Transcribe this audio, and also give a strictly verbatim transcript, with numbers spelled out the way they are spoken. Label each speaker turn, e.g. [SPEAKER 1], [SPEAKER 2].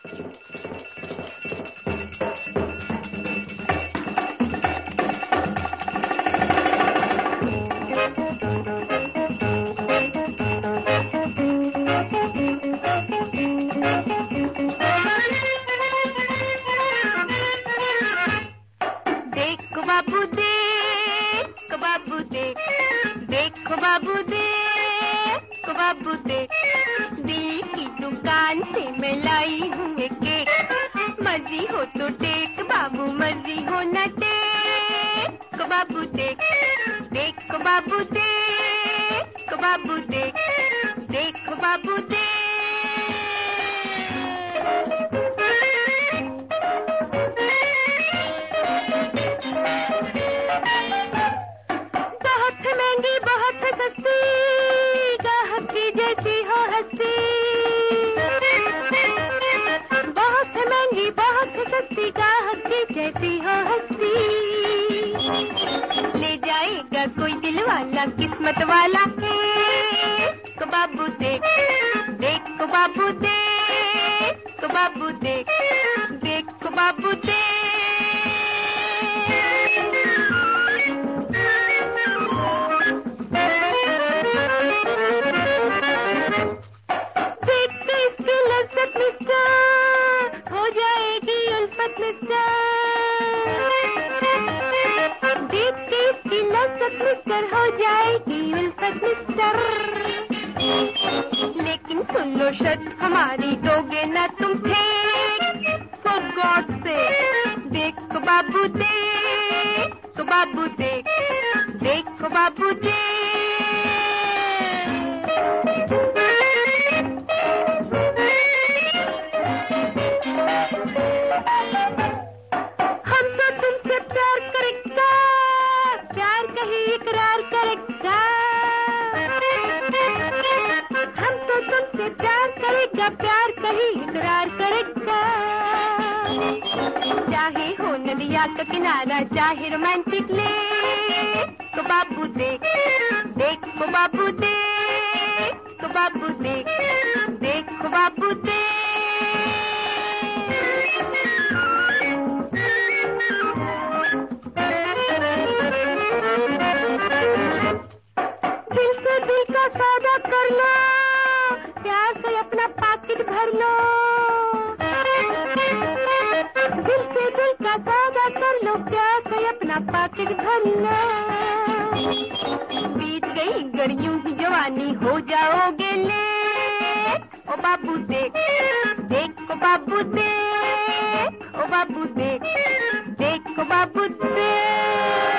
[SPEAKER 1] बाबू देख बाबू देख देखो बाबू देख बाबू देख दिल की दुकान से मैं लाई हूँ एक केक। मर्जी हो तो टेक बाबू, मर्जी हो न टेक बाबू देख देखो बाबू देख बाबू देख देखो बाबू देख। जैसी हो हंसी ले जाएगा कोई दिल वाला किस्मत वाला है को बाबू देख देख को बाबू देख को बाबू देख देख को बाबू देख। देखते इसकी लज्जत मिस्टर हो जाएगी उल्फत मिस्टर। मिस्टर हो जाएगी उल्फत मिस्टर। लेकिन सुन लो शर्त हमारी, दोगे ना तुम फेंक फॉर गॉड से। देखो बाबू देख बाबू देख देखो बाबू देख। हम तो तुमसे प्यार करेगा, प्यार कहीं इकरार करेगा। हम तो तुमसे प्यार करेगा, प्यार कहीं इकरार करेगा। चाहे हो नदिया का किनारा, चाहे रोमांटिक ले तो बाबू देख देखो बाबू देख तो बाबू देख देखो बाबू देख। सौदा कर लो, प्यार से अपना पाकिट भर लो। दिल से दिल का सौदा कर लो, प्यार से अपना पाकिट भर लो। बीत गई गरियों की जवानी, हो जाओगे ले ओ बाबू देख देख ओ बाबू देख ओ बाबू देख देख ओ बाबू देख।